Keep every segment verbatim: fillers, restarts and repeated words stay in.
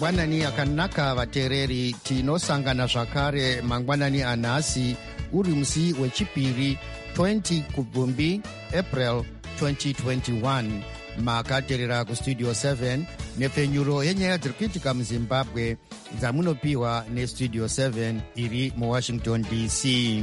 mangwanani akanaka vateereri. Tinosangana zvakare mangwanani anhasi uri musi wechipiri twenty kubvumbi April twenty twenty-one. Makateerera kustudio seven nepfenyuro yenyaya dziri kuitika muzimbabwe dzamunopiwa nestudio seven iri muwashington D C.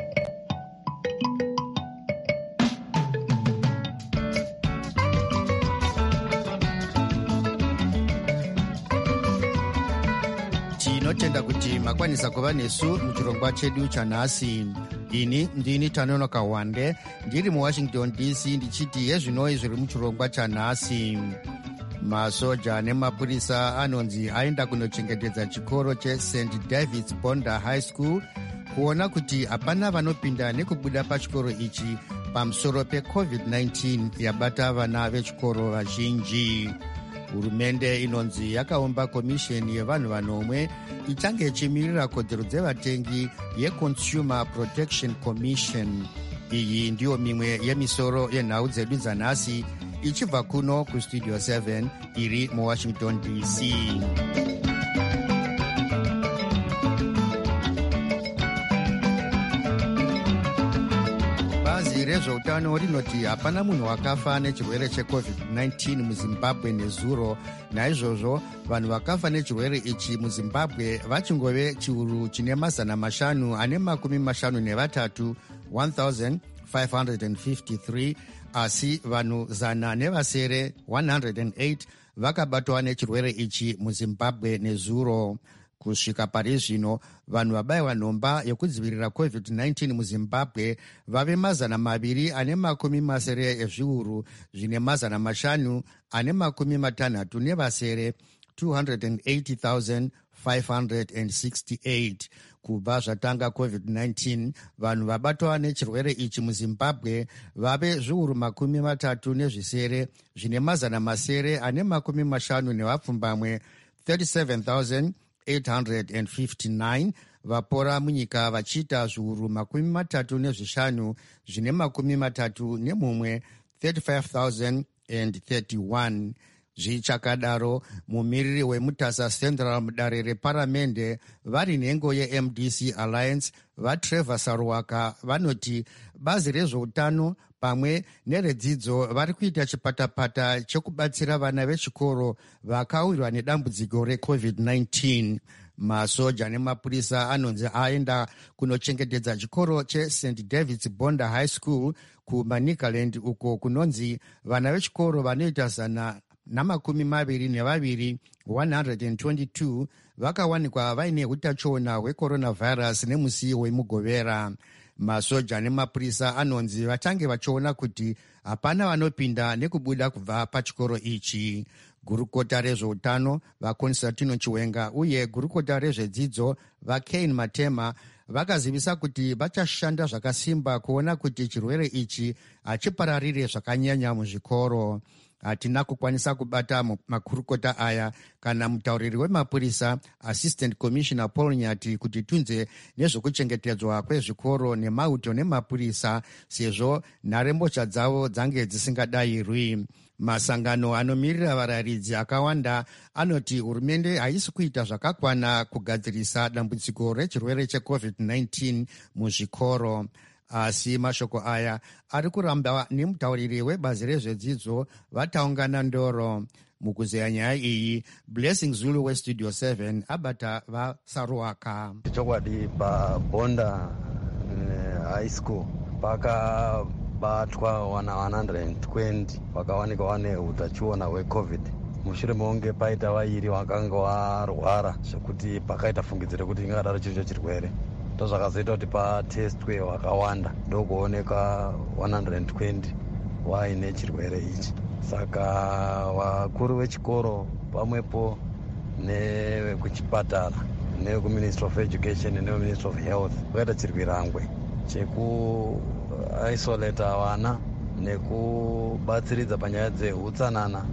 Tinotenda kuti makwanisa kuva nesu muchirongwa chedu chanhasi. Ini ndini Tanonoka Wande ndiri muwashington D C ndichiti yezvinoi zviri muchirongwa chanhasi. Masoja nemapurisa anonzi aenda kunochengetedza chikoro cheSaint David's Bonda High School kuona kuti hapana vanopinda nekubuda pachikoro ichi pamusoro pecovid nineteen yabata vana vechikoro vazhinji. Hurumende inonzi yakaumba komisheni yevanhu vanomwe ichange ichimirira kodzero dzevatengi yeConsumer Protection Commission. Iyi ndiyo mimwe yemisoro yenhau dzedu dzanhasi ichibva kuno kustudio seven iri muwashington D C. Bazi rezveutano rinoti hapana munhu wakafa nechirwere checovid nineteen muzimbabwe nezuro. Naizvozvo vanhu vakafa nechirwere ichi muzimbabwe vachingove chiuru chine mazana mashanu ane makumi mashanu nevatatu one thousand five hundred fifty-three, asi vanhu zana nevasere one hundred eight vakabatwa nechirwere ichi muzimbabwe nezuro. Kusvika pari zvino vanhu vabayiwa nhomba yekudzivirira covid nineteen muzimbabwe vave mazana maviri ane makumi masere ezviuru zvine mazana mashanu ane makumi matanhatu nevasere two hundred eighty thousand five hundred sixty-eight. Kubva zvatanga covid nineteen vanhu vabatwa nechirwere ichi muzimbabwe vave zviuru makumi matatu nezvisere zvine mazana masere ane makumi mashanu nevapfumbamwe thirty-seven thousand eight hundred fifty-nine. Vapora munyika vachiita zviuru makumi matatu nezvishanu zvine makumi matatu nemumwe thirty-five thousand thirty-one. Zvichakadaro mumiriri wemutasa central mudare reparamende vari nhengo yeM D C Alliance vaTrevor Sarwaka vanoti bazi rezveutano pamwe neredzidzo vari kuita chipatapata chekubatsira vana vechikoro vakawirwa nedambudziko recovid nineteen. Masoja nemapurisa anonzi aenda kunochengetedza chikoro cheSaint David's Bonda High School kuManicaland uko kunonzi vana vechikoro vanoita zana namakumi maviri nevaviri one hundred twenty-two vakawanikwa vaine utachiona hwecoronavirus nemusi wemugovera. Masoja nemapurisa anonzi vachange vachiona kuti hapana vanopinda nekubuda kubva pachikoro ichi. Gurukota rezveutano vaConstantino Chiwenga uye gurukota rezvedzidzo vaCain Matema vakazivisa kuti vachashanda zvakasimba kuona kuti chirwere ichi hachipararire zvakanyanya muzvikoro. Hatina kukwanisa kubata makurukota aya kana mutauriri wemapurisa Assistant Commissioner Paul Nyati kuti tunze nezvekuchengetedzwa kwezvikoro nemauto nemapurisa sezvo nharembozha dzavo dzange dzisingadayirwi. Masangano anomirira vararidzi akawanda anoti hurumende haisi kuita zvakakwana kugadzirisa dambudziko rechirwere checovid nineteen muzvikoro. Asi mashoko aya ari kuramba nemutauriri webazi rezvedzidzo vataungana ndoro. Mukuzeya nyaya iyi Blessing Zulu westudio seven abata vaSarwaka. Chokwadi paBonda High School pakabatwa wana one hundred twenty vakawanika vane utachiona hwecovid. Mushure mekunge paita vairi vakanga varwara zvekuti pakaita fungidziro kuti ingadaro chiricho chirwere. Zvakazoita kuti patestwe vakawanda ndokuoneka one hundred twenty vaine chirwere ichi. Saka vakuru vechikoro pamwepo nevekuchipatara nevekuministry of education neveministry of health vakaita chirwirangwe chekuisolata vana nekubatsiridza panyaya dzeutsanana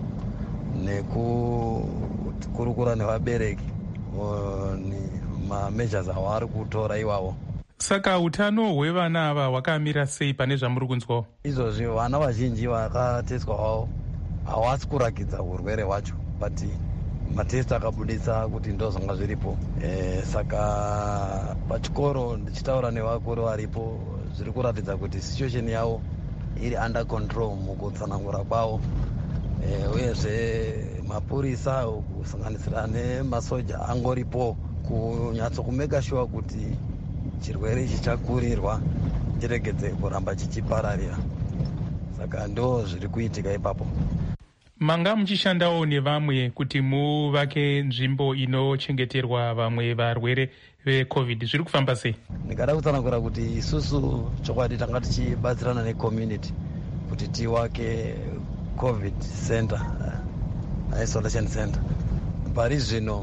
nekukurukura nevabereki mameasures avari kutora iwavo. Saka utano hwevana ava hwakamira sei pane zvamuri kunzwawo? Izvozvi vana vazhinji vakateswa wavo havasi kurakidza urwere hwacho, but matesti akabudisa kuti ndozvanga zviripo. E, saka pachikoro ndichitaura nevakuru varipo zviri kuratidza kuti situation yavo iri under control mukutsanangura kwavo. E, uyezve mapurisa kusanganisira nemasoja angoripo kunyatso kumeka sure kuti chirwere ichi chakurirwa chiregedze kuramba chichipararira. Saka ndo zviri kuitika ipapo. Manga muchishandawo nevamwe kuti muvake nzvimbo inochengeterwa vamwe varwere vecovid, zviri kufamba sei? Ndingada kutsanangura kuti isusu chokwadi tanga tichibatsirana necommunity kuti tiwake covid center, uh, isolation center. Pari zvino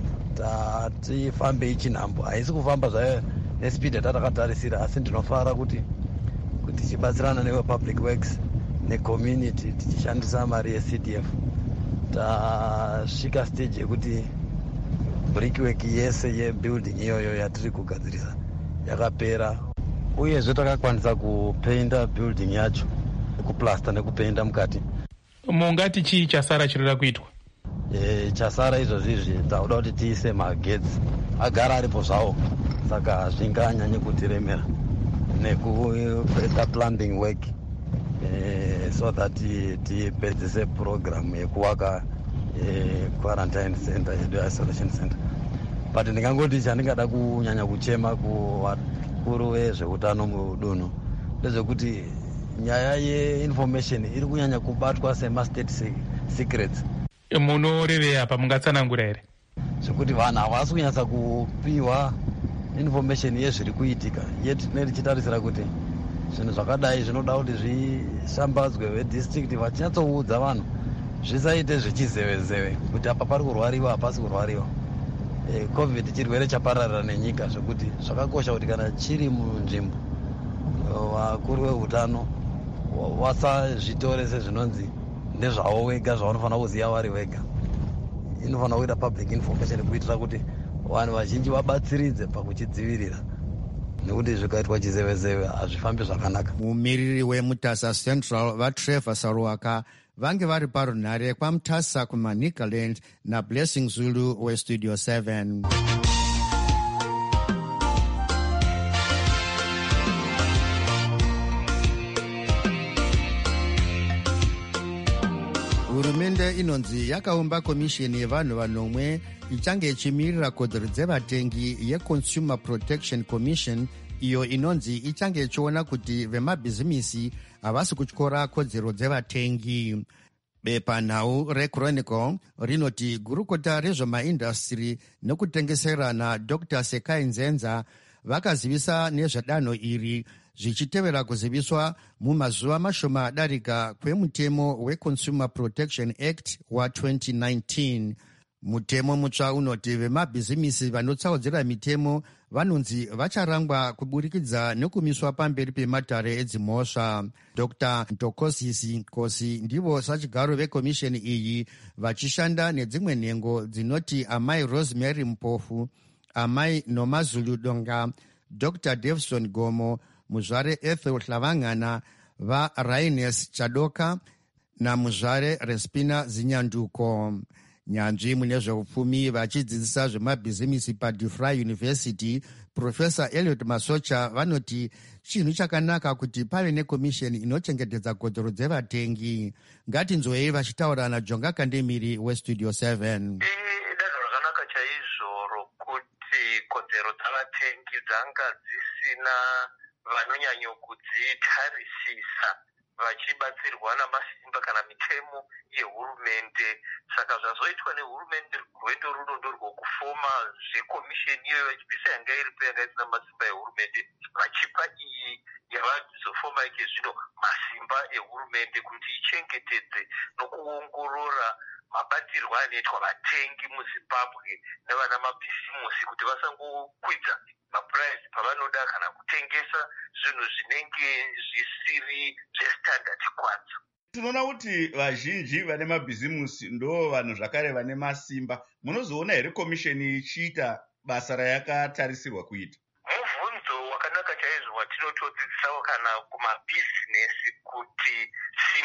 tatifambe ichinhambo, haisi kufamba zvayo nespeed yatakatarisira, asi ndinofara kuti kuti tichibatsirana newepublic works necommunity tichishandisa mari yeC D F tasvika stage yekuti brickwork yese yebuilding iyoyo yatiri kugadzirisa yakapera, uyezve takakwanisa kupeinda building yacho, kuplasta nekupeinda mukati. Mungati chii chasara chirida kuitwa? E, chasara izvozvizvi takuda kuti tiise magetsi agara aripo zvawo, saka zvinganyanye kutiremera nekuita plumbing work e, so that tipedzise program yekuwaka e, quarantine center yedu isolation center. But ndingangoti chandingada kunyanya kuchema kuvakuru vezveutano mudunhu ndezvekuti nyaya yeinformation iri kunyanya kubatwa sema-state secrets. Munorevei apa, mungatsanangura here? Zvekuti vanhu havasi kunyatsa kupiwa information yezviri kuitika, yet nerichitarisira kuti zvinhu zvakadai zvinoda kuti zvishambadzwe vedistrict vachinyatsoudza vanhu, zvisaite zvichizevezeve kuti apa pari kurwariwa hapasi kurwariwa. E, covid chirwere chapararira nenyika, zvekuti zvakakosha kuti kana chiri munzvimbo vakuru veutano vasazvitore sezvinonzi ndezvavo wega zvavanofanira kuziva vari vega. Inofanira kuita public information kuitira kuti vanhu vazhinji vabatsiridze pakuchidzivirira, nekuti zvikaitwa chizevezeve hazvifambi zvakanaka. Mumiriri wemutasa Central vaTrevor Saruwaka vange vari parunhare kwamutasa kuManicaland naBlessing Zulu weStudio seven. Hurumende inonzi yakaumba komishini yevanhu vanomwe ichange ichimirira kodzero dzevatengi yeConsumer Protection Commission, iyo inonzi ichange ichiona kuti vemabhizimisi havasi kutyora kodzero dzevatengi. Bepanhau reChronicle rinoti gurukota rezvemaindastri nekutengeserana Doctor Sekai Nzenza vakazivisa nezvedanho iri zvichitevera kuziviswa mumazuva mashoma adarika kwemutemo weConsumer Protection Act wa twenty nineteen. Mutemo mutsva unoti vemabhizimisi vanotsaudzira mitemo vanonzi vacharangwa kuburikidza nekumiswa pamberi pematare edzimhosva. Dr Ntokosisi Nkosi ndivo sachigaro vekomisheni iyi, vachishanda nedzimwe nhengo dzinoti amai Rosemary Mpofu, amai Nomazulu Donga, Dr Davison Gomo, muzvare Ethel Hlavangana, vaRaines Chadoka namuzvare Respina Zinyanduko. Nyanzvi mune zveupfumi vachidzidzisa zvemabhizimisi paDeFry University, Profesa Elliot Masocha vanoti chinhu chakanaka kuti pave nekomisheni inochengetedza kodzero dzevatengi. Ngatinzwei vachitaura naJonga Kandemiri weStudio seven. Danho rakanaka chaizvo rokuti kodzero dzavatengi dzanga dzisina vanonyanyo kudzitarisisa vachibatsirwa namasimba kana mitemo yehurumende. Saka zvazoitwa nehurumende rwendo rudo ndorwokufoma zvekomisheni iyoyo vachibvisa yanga iripo yanga isina masimba ehurumende, vachipa iyi yavazofoma ike zvino masimba ehurumende kuti ichengetedze nokuongorora mabatirwo anoitwa vatengi muZimbabwe nevana mabhizimusi kuti vasangokwidza mapuraisi pavanoda kana kutengesa zvinhu zvinenge zvisiri zvestandard kwadzo. Tinoona kuti vazhinji vane mabhizimusi ndo vanhu zvakare vane masimba. Munozoona here komisheni ichiita basa rayakatarisirwa kuita? Mubvunzo wakanaka chaizvo watinotodzidzisawo kana kumabhizinesi kuti simba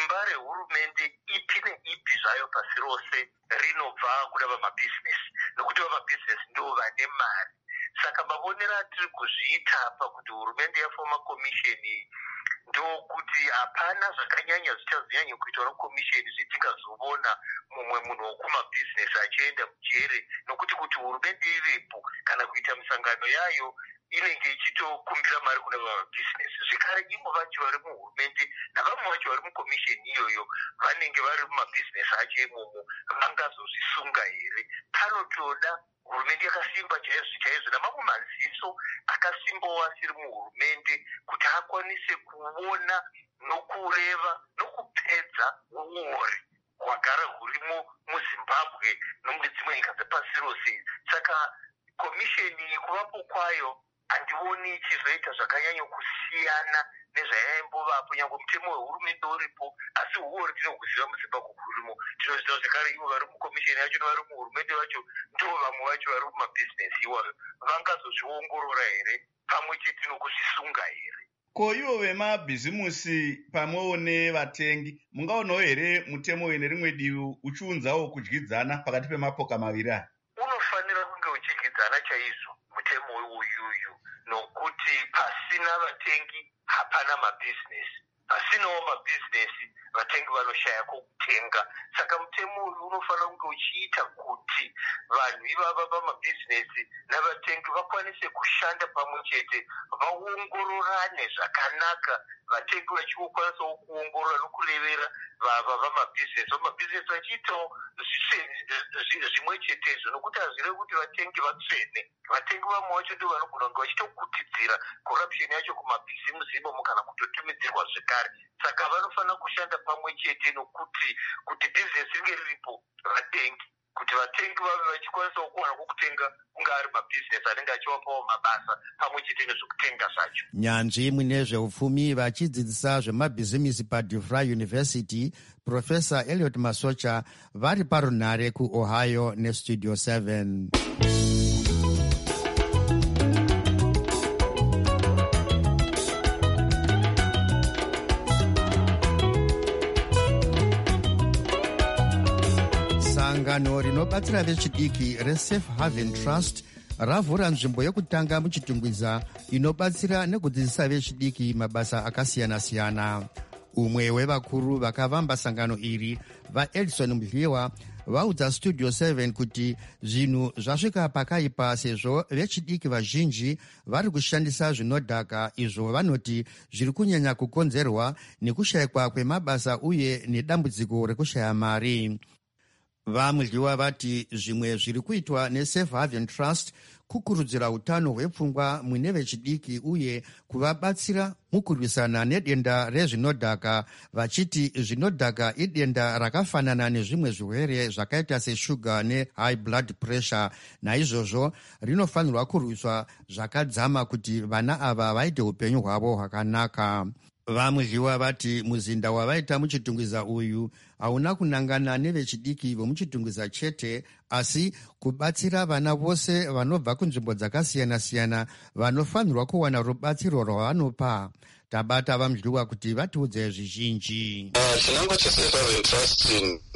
simba rehurumende ipi neipi zvayo pasi rose rinobva kuna vamabhizinesi, nokuti vamabhizinesi ndo vane mari. Saka mavonero atiri kuzviita pakuti hurumende yafoma komisheni ndokuti hapana zvakanyanya zvichazonyanya kuitwa nekomisheni zvetingazovona mumwe munhu wokumabhizinesi achienda mujere, nokuti kuti hurumende ivepo kana kuita misangano yayo inenge ichitokumbira mari kuna vamabhizinesi. Zvekare imo vacho vari muhurumende navamwe vacho vari mukomisheni iyoyo vanenge vari mumabhizinesi acho imomo, vangazozvisunga here? Panotoda hurumende yakasimba chaizvo chaizvo namamwe maziso akasimbawo asiri muhurumende kuti akwanise kuona nokureva nokupedza uore hwagara hurimo muZimbabwe nomune dzimwe nyika dzepasi rose. Saka komisheni kuvapo kwayo handioni ichizoita zvakanyanya kusiyana nezvayaimbovapo, nyange mutemo wehurumende uripo, asi uori tinokuziva muZimbabwe hurimo. Tinoziva zvekare ivo vari mukomisheni yacho nevari muhurumende vacho ndo vamwe vacho vari mumabhizinesi iwayo, vangazozviongorora here pamwe chete nokuzvisunga here? Ko ivo vemabhizimusi pamwewo nevatengi mungaonawo here mutemo uyu nerimwe divi uchiunzawo kudyidzana pakati pemapoka maviri aya? Unofanira kunge uchidyidzana chaizvo mutemo uyuyu, nokuti pasina vatengi hapana mabhizinesi, pasinawo mabhizinesi vatengi vanoshaya kokutenga. Saka mutemo uyu unofanira kunge uchiita kuti vanhu ivava vamabhizinesi navatengi vakwanise kushanda pamwe chete, vaongororane zvakanaka, vatengi vachikwanisawo kuongorora nokurevera vava vamabhizinesi, vamabhizinesi vachiitawo zvimwe chetezvo, nokuti hazvirevi kuti vatengi vatsvene. Vatengi vamwe vacho ndo vanogona kunge vachitokutidzira korapsheni yacho kumabhizimusi imomo kana kutotumidzirwa zvekare. Saka vanofanira kushanda pamwe chete, nokuti kuti bhizinesi ringe riripo vatengi, kuti vatengi vave vachikwanisawo kuwana kwokutenga kunge ari mabhizinesi anenge achivapawo mabasa pamwe chete nezvokutenga zvacho. Nyanzvi mune zveupfumi vachidzidzisa zvemabhizimisi paDeVry University, Profesa Elliot Masocha vari parunhare kuOhio neStudio seven. Sangano rinobatsira vechidiki reSafe Haven Trust ravhura nzvimbo yekutanga muchitungwiza inobatsira nekudzidzisa vechidiki mabasa akasiyana-siyana. Umwe wevakuru vakavamba sangano iri, vaEdison Mdliwa, vaudza Studio seven kuti zvinhu zvasvika pakaipa sezvo vechidiki vazhinji vari kushandisa zvinodhaka, izvo vanoti zviri kunyanya kukonzerwa nekushayikwa kwemabasa uye nedambudziko rekushaya mari. VaMdliwa vati zvimwe zviri kuitwa neSafe Haven Trust kukurudzira utano hwepfungwa mune vechidiki uye kuvabatsira mukurwisana nedenda rezvinodhaka, vachiti zvinodhaka idenda rakafanana nezvimwe zvirwere zvakaita seshuga nehigh blood pressure, naizvozvo rinofanirwa kurwiswa zvakadzama kuti vana ava vaite upenyu hwavo hwakanaka. VaMdliwa vati muzinda wavaita muchitungwiza uyu hauna kunangana nevechidiki vomuchitungwiza chete, asi kubatsira vana vose vanobva kunzvimbo dzakasiyana-siyana vanofanirwa kuwana rubatsiro rwavanopa. Tabata vaMdliwa kuti vatiudze zvizhinji. Chinangwa cheSafe Haven Trust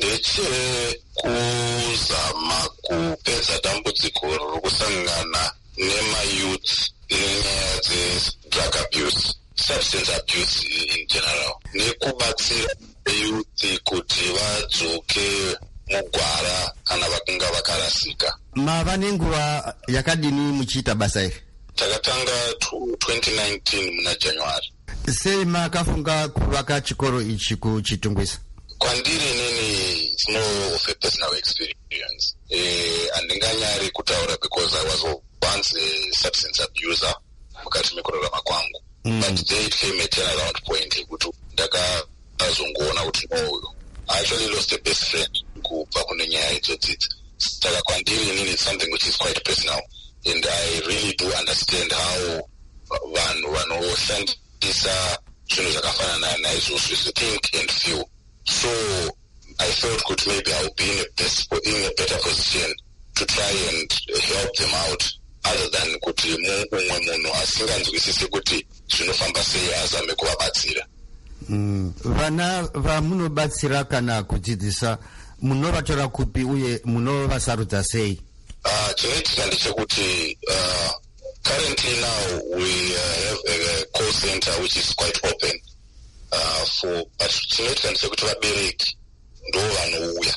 ndechekuzama kupedza dambudziko rokusangana nemayouth nenyaya dzedrug abuse, substance abuse in general, nekubatsira youth kuti vadzoke mugwara kana vakunga vakarasika. Mava nenguva yakadini muchiita basa iri? Takatanga twenty nineteen muna January. Sei makafunga kuvaka chikoro ichi kuchitungwiza? Kwandiri inini it's more of a personal experience. Eh, handinganyari kutaura because I was once a substance abuser mukati mekurarama kwangu. Mm. But there came a turnaround point yekuti ndakazongoona kuti no, I actually lost a best friend kubva kune nyaya idzodzidzi. Saka kwandiri inini it's something which is quite personal, and I really do understand how vanhu vanoshandisa zvinhu zvakafanana naizvozvo to think and feel. So I felt kuti maybe I would be in a, best, in a better position to try and help them out, other than kuti mumwe munhu asinganzwisisi kuti zvinofamba sei azame kuvabatsira. mm. Vana vamunobatsira kana kudzidzisa munovatora kupi uye munovasarudza sei? Uh, chinoitika ndechekuti uh, currently now we uh, have a, a call center which is quite open uh, for, but chinoitika ndechekuti vabereki ndo vanouya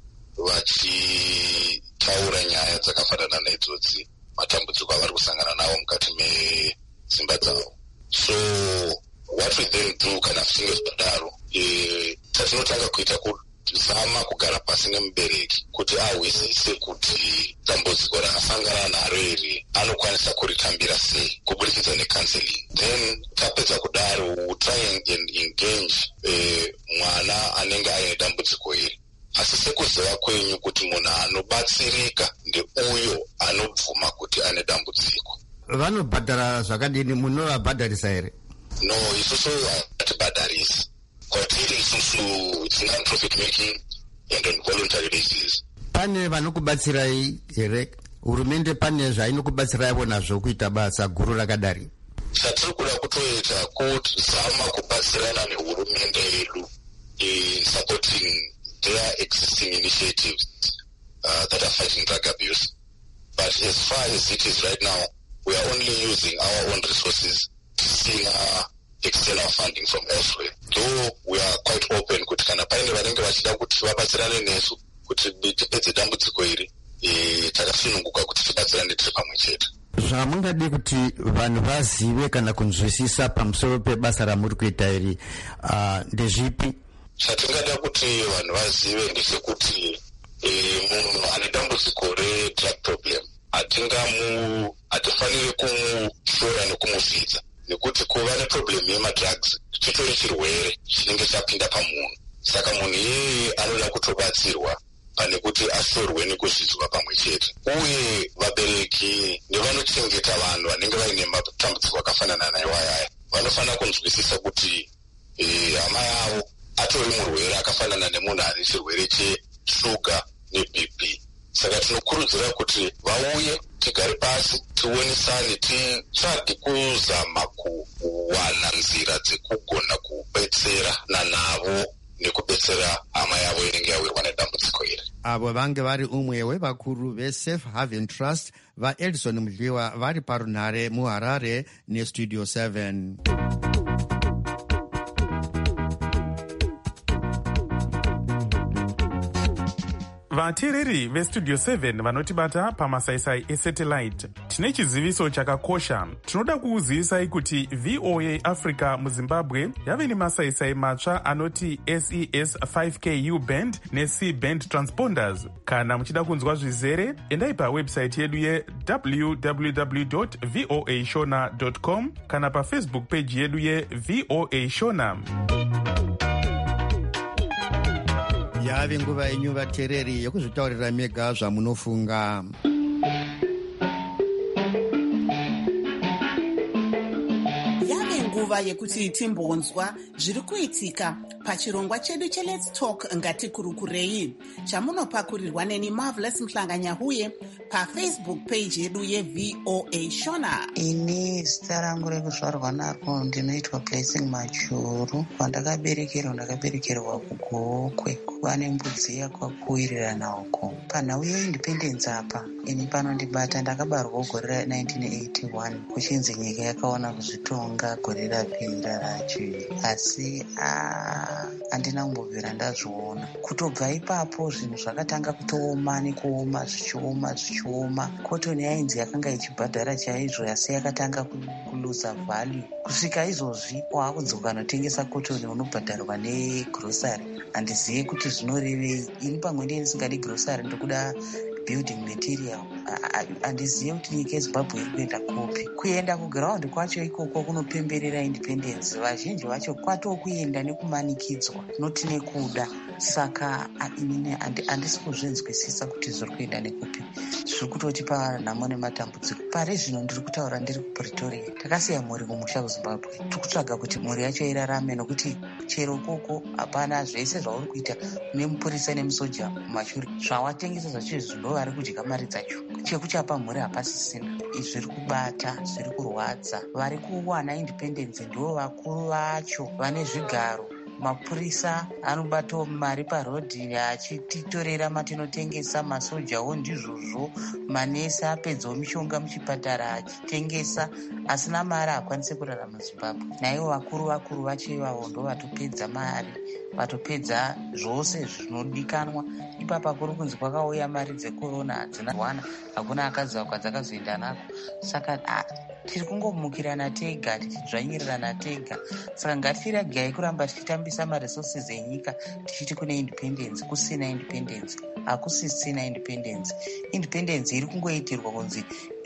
vachitaura nyaya dzakafanana naidzodzi matambudziko avari kusangana nawo mukati medzimba dzavo. So what we then do kana zvichinge zvadaro, tatinotanga kuita kuzama kugara pasi nemubereki kuti ahwisise kuti dambudziko raasangana naro iri anokwanisa kuritambira sei kubudikidza necounseling. Then tapedza kudaro we try and engage eh, mwana anenge aine dambudziko iri. Asi sekuziva kwenyu kuti munhu anobatsirika ndeuyo anobvuma kuti ane dambudziko. Vanobhadhara zvakadini? Munovabhadharisa here? No, isusu hatibhadharisi. Kwatiri isusu it's non-profit making and on voluntary basis. Pane vanokubatsirai here? Hurumende pane zvainokubatsiraiwo nazvo kuita basa guru rakadari? Chatiri kuda kutoita kuzama kubatsirana nehurumende yedu in supporting their existing initiatives uh, that are fighting drug abuse. But as far as it is right now, we are only using our own resources to see uh, external funding from elsewhere. Though we are quite open kuti kana paine vanenge vachida kuti vabatsirane nesu kuti tipedze dambudziko iri, takasununguka kuti tibatsirane tiri pamwe chete. Zvamungadi kuti vanhu vazive kana kunzwisisa pamusoro pebasa ramuri kuita iri ndezvipi? Chatingada kuti vanhu vazive ndechekuti munhu ane dambudziko redrug problem hatingamu hatifaniri kumushora nekumuvhidza, nekuti kuva neproblem yemadrugs chitori chirwere chinenge chapinda pamunhu. Saka munhu iyeye anoda kutobatsirwa pane kuti ashorwe nekuzvidzwa pamwe chete. Uye vabereki nevanochengeta vanhu vanenge vaine matambudziko akafanana naiwayaya vanofanira kunzwisisa kuti hama yavo atori murwere akafanana nemunhu ane chirwere cheshuga neB P. Saka tinokurudzira kuti vauye tigare pasi tionesane, titsvage kuzama kuwana nzira dzekugona kubetsera nanavo nekubetsera hama yavo inenge yawirwa nedambudziko iri. Avo vange vari umwe wevakuru veSafe Haven Trust vaEdison Mudliwa vari parunhare muHarare neStudio seven. vateereri vestudio seven vanotibata pamasaisai esatellite, tine chiziviso chakakosha. Tinoda kukuzivisai kuti V O A Africa muZimbabwe yave nemasaisai matsva anoti S E S five K U band neC band transponders. Kana muchida kunzwa zvizere, endai pawebsite yedu ye w w w dot voa shona dot com kana pafacebook page yedu ye V O A Shona. Yave nguva yenyu vateereri yekuzvitaurira mega zvamunofunga. Yave nguva yekuti timbonzwa zviri kuitika pachirongwa chedu cheLet's Talk ngatikurukurei, chamunopakurirwa neni Marvelous Mhlanganyahuye pafacebook page yedu yeV O A Shona. Ini zita rangu rekuzvarwa narwo ndinoitwa Blessing Machuru. Kwandakaberekerwa ndakaberekerwa kuGokwe, kuva nembudzi yakwakuwirirana uko. Panhau yeindependence apa ini panondibata, ndakabarwa gore ra-nineteen eighty-one kuchinzi nyika yakaona kuzvitonga gore rapera racho, asi handina kumbobvira ndazviona. Kutobva ipapo zvinhu zvakatanga kutooma nekuoma zvichioma zvichioma. Kotoni yainzi yakanga ichibhadhara chaizvo, asi yakatanga kuluza value. Kusvika izvozvi waakudzoka notengesa kotoni unobhadharwa negrosari. Handizivi kuti zvinorevei. Ini pamwe ndiye ndisingadi grosari, ndokuda building material. Handizivi kuti nyika yeZimbabwe iri kuenda kopi. Kuenda kuground kwacho ikoko kunopemberera independence, vazhinji vacho kwatokuenda nekumanikidzwa noti nekuda. Saka inini handisi kuzvinzwisisa kuti zviri kuenda nekupi. Zviri kutotipa nhamo nematambudziko. Pari zvino ndiri kutaura ndiri kuPretoria, takasiya mhuri kumusha kuZimbabwe. Tiri kutsvaga kuti mhuri yacho irarame, nokuti chero koko hapana zvese zvauri kuita nemupurisa nemusoja mumashure zvawatengesa zvacho zvino vari kudya mari dzacho. chekuchapa mhuri hapasisina. Zviri kubata, zviri kurwadza. Vari kuwana independence ndivo vakuru vacho, vane zvigaro. Mapurisa anobatawo mari parodhi achititorera matinotengesa, masojawo ndizvozvo, manesi apedzawo mishonga muchipatara achitengesa, asina mari hakwanisi kurarama Zimbabwe. Naivo vakuru vakuru vacho ivavo ndo vatopedza mari, vatopedza zvose zvinodikanwa. Ipapa kuri kunzi kwakauya mari dzekorona hadzina wana, hakuna akaziva kwadzakazoenda nako. Saka ah, tiri kungomukirana tega, tichidzvanyirirana tega. Saka ngatiregai kuramba tichitambisa maresources enyika tichiti kune independence. Kusina independence, hakusisina independence. Independence iri kungoitirwa kunzi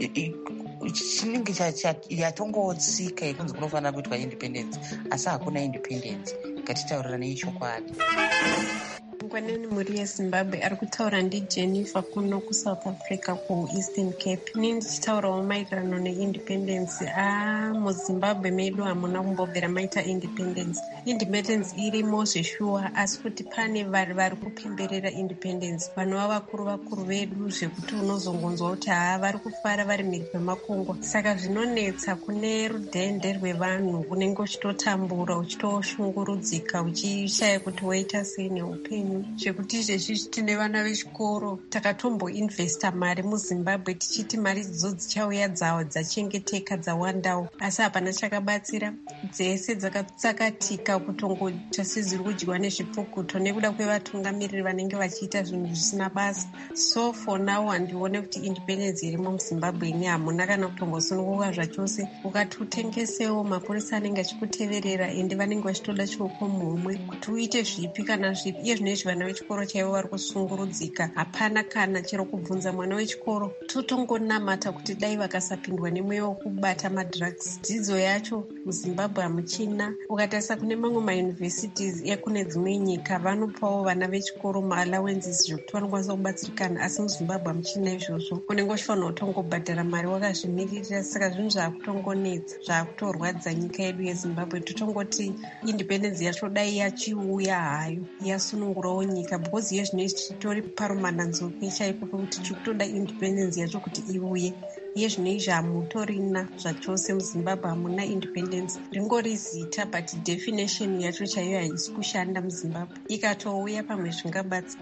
chinenge yatongotsika yekunzi kunofanira kuitwa independence, asi hakuna independence. Ngatitaurirane ichokwadi. Ngwaneni muri yeZimbabwe ari kutaura ndiJennifer kuno kuSouth Africa kuEastern Cape. Ini ndichitaurawo maererano neindependence. Ah, muZimbabwe medu hamuna kumbobvira maita independence. Independence irimo zveshuwa, asi kuti pane vari vari kupemberera independence. Vanova vakuru vakuru vedu zvekuti unozongonzwa kuti haa vari kufara vari mhiri kwemakungo. Saka zvinonetsa kune rudhende rwevanhu, unenge uchitotambura, uchitoshungurudzika, uchishaya kuti woita sei neupenyu. Zvekuti izvezvi tine vana vechikoro takatomboinvesta mari muZimbabwe tichiti mari idzo dzichauya dzawo dzachengeteka dzawandawo, asi hapana chakabatsira. Dzese dzakatsakatika kutongoita sezviri kudyiwa nezvipukuto nekuda kwevatungamiriri vanenge vachiita zvinhu zvisina basa. So for now handione kuti independence irimo muZimbabwe ini hamuna kana kutongosununguka zvachose. Ukati utengesewo, mapurisa anenge achikuteverera ende vanenge vachitoda chioko mumwe kuti uite zvipi kana zvipi. Iye zvinezvi vana vechikoro chaivo vari kusungurudzika, hapana kana chero kubvunza mwana wechikoro. Totongonamata kuti dai vakasapindwa nemweya wokubata madrugs. Dzidzo yacho muZimbabwe hamuchina. Ukatarisa kune mamwe mauniversities ekune dzimwe nyika vanopawo vana vechikoro maallowances zvokuti vanokwanisa kubatsirikana, asi muZimbabwe hamuchina izvozvo. Unenge uchifanira kutongobhadhara mari wakazvimirira. Saka zvinhu zvaakutongonetsa, zvaakutorwadza nyika yedu yeZimbabwe. Totongoti independence yacho dai yachiuya hayo yasunungurawo nyika, because iye zvinoizvi tichitori paromananzokwe chaipo pekuti chikutoda independence yacho kuti iuye. Iye zvinoizvi hamutorina zvachose muZimbabwe, hamuna independence. Ringori zita, but definition yacho chaiyo haisi kushanda muZimbabwe. Ikatouya pamwe zvingabatsira.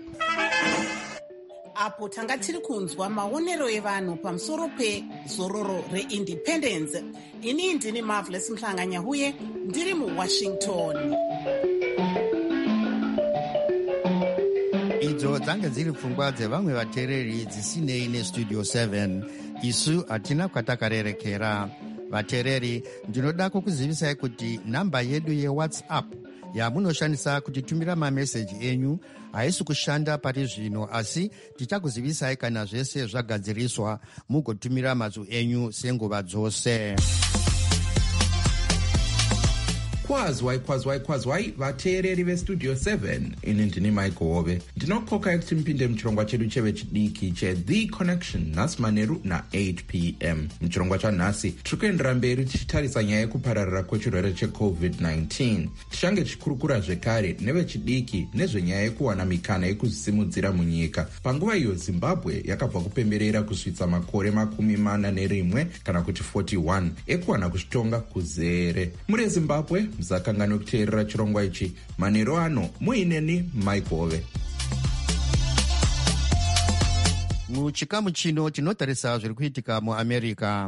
Apo tanga tiri kunzwa maonero evanhu pamusoro pezororo reindependence. Ini ndini Marvelous Mhlanga-Nyahuye ndiri muWashington. Idzo dzange dziri pfungwa dzevamwe vateereri dzisinei nestudio seven. Isu hatina kwatakarerekera. Vateereri, ndinoda kukuzivisai kuti namba yedu yeWhatsApp yamunoshandisa kutitumira mameseji enyu haisi kushanda pari zvino, asi tichakuzivisai kana zvese zvagadziriswa mugotumira mazwi enyu senguva dzose. Kwazwai kwazwai kwazwai vateereri vestudio seven. Ini ndini Michael Hove. Ndinokoka kuti mpinde muchirongwa chedu chevechidiki cheThe Connection nhasi manheru na-eight p m. Muchirongwa chanhasi tiri kuendera mberi tichitarisa nyaya yekupararira kwechirwere checovid nineteen. Tichange tichikurukura zvekare nevechidiki nezvenyaya yekuwana mikana yekuzvisimudzira munyika. Panguva iyo Zimbabwe yakabva kupemberera kusvitsa makore makumi mana nerimwe kana kuti forty-one ekuwana kuzvitonga kuzere. Muri Zimbabwe muzakangano kuteerera chirongwa ichi. Manheru ano muineni Michael Hove. Muchikamu chino tinotarisa zviri kuitika muAmerica.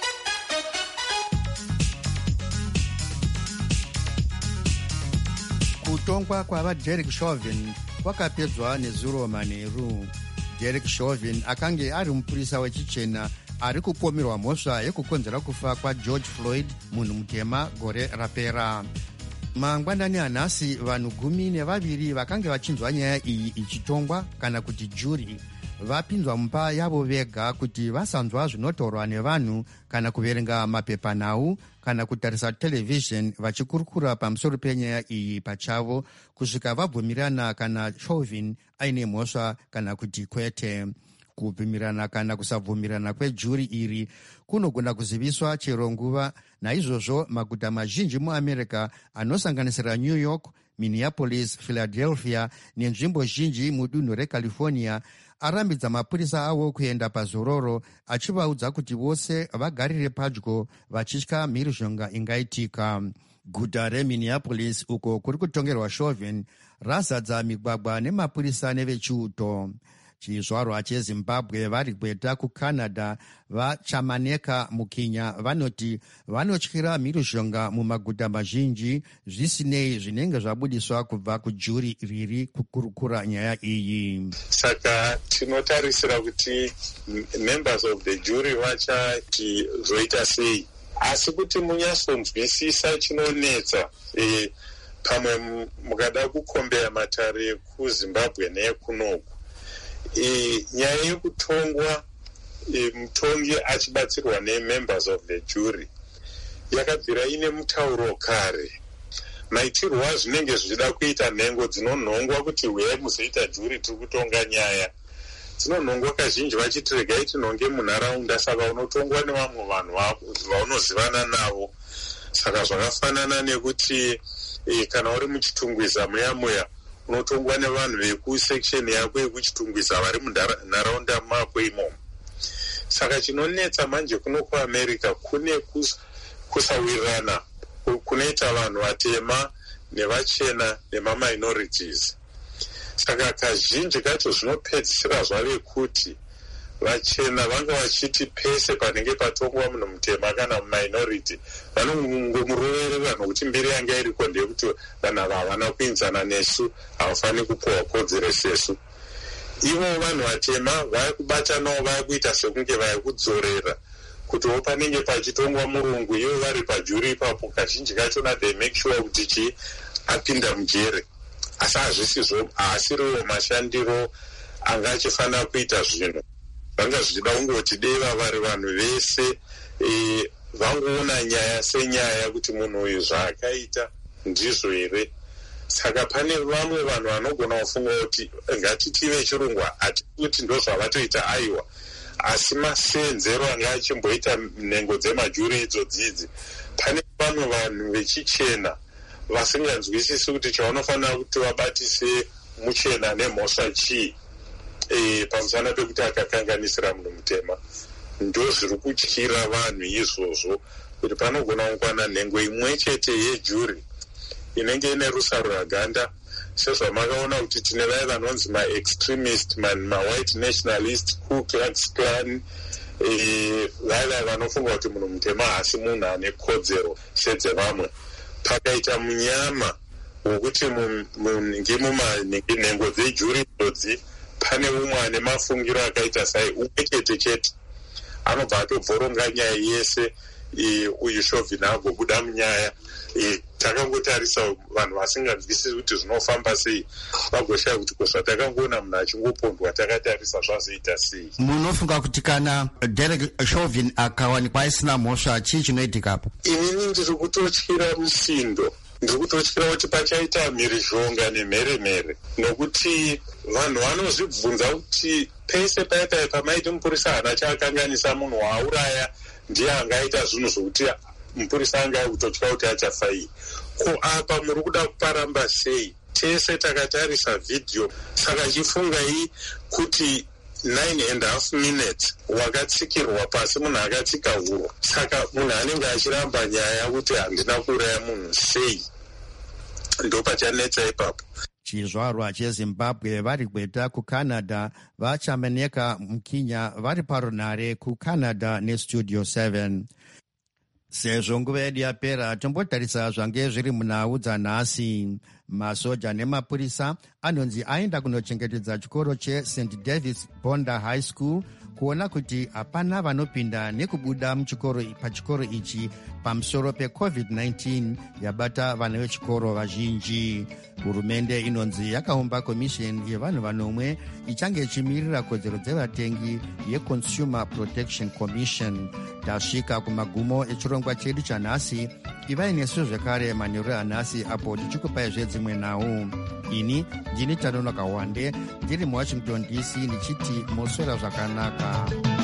Kutongwa kwava Derek Chauvin kwakapedzwa nezuro manheru. Derek Chauvin akange ari mupurisa wechichena ari kupomerwa mhosva yekukonzera kufa kwaGeorge Floyd, munhu mutema, gore rapera. Mangwanani anhasi vanhu gumi nevaviri vakange vachinzwa nyaya iyi ichitongwa kana kuti juri vapinzwa mumba yavo vega kuti vasanzwa zvinotaurwa nevanhu kana kuverenga mapepanhau kana kutarisa televhizheni vachikurukura pamusoro penyaya iyi pachavo kusvika vabvumirana kana Chauvin aine mhosva kana kuti kwete. Kubvumirana kana kusabvumirana kwejuri iri kunogona kuziviswa chero nguva. Naizvozvo maguta mazhinji muAmerica anosanganisira New York, Minneapolis, Philadelphia nenzvimbo zhinji mudunhu reCalifornia arambidza mapurisa avo kuenda pazororo, achivaudza kuti vose vagarire padyo vachitya mhirizhonga ingaitika. Guta reMinneapolis, uko kuri kutongerwa Chauvin, razadza migwagwa nemapurisa nevechiuto. Chizvarwa cheZimbabwe vari kweta kuCanada vachamaneka mukinya vanoti vanotyira mhirizhonga mumaguta mazhinji zvisinei zvinenge zvabudiswa kubva kujuri riri kukurukura nyaya iyi. Saka tinotarisira kuti members of the jury vachati zvoita sei, asi kuti munyatsonzwisisa chinonetsa e, pamwe mukada kukombera matare kuZimbabwe neyekunoku. E, nyaya yekutongwa e, mutongi achibatsirwa nemembers of the jury yakabvira ine mutauro kare. Maitirwo azvinenge zvichida kuita nhengo dzinonhongwa kuti uyai muzoita jury tiri kutonga nyaya. Dzinonhongwa kazhinji vachiti regai tinhonge munharaunda, saka unotongwa nevamwe vanhu vaunozivana navo. Saka zvakafanana nekuti e, kana uri muchitungwiza muya muya unotongwa nevanhu vekusection yako yekuchitungwiza vari munharaunda mako imomo. Saka chinonetsa manje kuno kuAmerica kune kus, kusawirirana kunoita vanhu vatema nevachena nemaminorities. Saka kazhinji kacho zvinopedzisira zvave kuti vachena vanga vachiti pese panenge patongwa munhu mutema kana muminority vanongomuroverera nokuti mbiri yanga iriko ndeyekuti vanhu ava havana kuinzana nesu, havafaniri kupiwa kodzero sesu. Ivo vanhu vatema vaikubatanawo vaikuita sekunge vaikudzorera kutiwo panenge pachitongwa murungu ivo vari pajuri ipapo kazhinji kachona they make sure kuti chi apinda mujere. Asi hazvisizvo, haasiriwo mashandiro anga achifanira kuita zvinhu. Vanga zvichida kungoti deva vari vanhu vese e, vangoona nyaya senyaya kuti munhu uyu zvaakaita ndizvo here. Saka pane vamwe vanhu vanogona kufunga kuti ngatitive chirungu hati kuti ndo zvavatoita aiwa, asi masenzero anga achimboita nhengo dzemajuri idzo dzidzi. Pane vamwe vanhu vechichena vasinganzwisisi kuti chavanofanira kuti vabatise muchena nemhosva chii e, pamusana pekuti akakanganisira munhu mutema. Ndo zviri kutyira vanhu izvozvo kuti panogona kungwana nhengo imwe chete yejuri inenge ine rusaro rwaganda, sezvamakaona kuti tine vaya vanonzi ma-extremist, ma-white nationalist, Ku Klux Klan, e, vaya vanofunga kuti munhu mutema haasi munhu ane kodzero sedzevamwe. Pakaita munyama wokuti ngemunhengo dzejuri idzi pane umwe ane mafungiro akaita sai umwe chete chete anobva atobvoronga nyaya yese e, uyu Chauvin agobuda munyaya. E, takangotarisa vanhu vasinganzwisisi kuti zvinofamba sei vagoshaya kuti kozvatakangoona munhu achingopondwa takatarisa zvazoita sei. Munofunga kuti kana Derek Chauvin akawanikwa asina mhosva chii chinoitikapo? Inini ndiri kutotyira musindo, ndiri kutotyira kuti pachaita mhirizhonga nemheremhere, nokuti vanhu vanozvibvunza kuti pese paipai pamaiti mupurisa hana chaakanganisa munhu waauraya ndiye angaita zvinhu zvokuti mupurisa anga kutotya kuti achafai. Ko apa muri kuda kuparamba sei? Tese takatarisa video, saka chifungai kuti nine and a half minutes wakatsikirwa pasi munhu akatsika huro. Saka munhu anenge achiramba nyaya kuti handina kuuraya munhu sei, ndo pachanetsa ipapo. Chizvarwa cheZimbabwe vari kweta kuCanada vachamaneka mukinya vari parunhare kuCanada neStudio seven. Sezvo nguva yedu yapera, tombotarisa zvange zviri munhau dzanhasi. Masoja nemapurisa anonzi aenda kunochengetedza chikoro cheSaint David's Bonda High School kuona kuti hapana vanopinda nekubuda muchikoro pachikoro ichi pamusoro pecovid nineteen yabata vana vechikoro vazhinji. Hurumende inonzi yakaumba komisheni yevanhu vanomwe ichange ichimirira kodzero dzevatengi yeConsumer Protection Commission. Tasvika kumagumo echirongwa chedu chanhasi. Ivai nesu zvekare manheru anhasi apo tichikupai zvedzimwe nhau. Ini ndini Tanonoka Wande ndiri muWashington D C ndichiti moswera zvakanaka.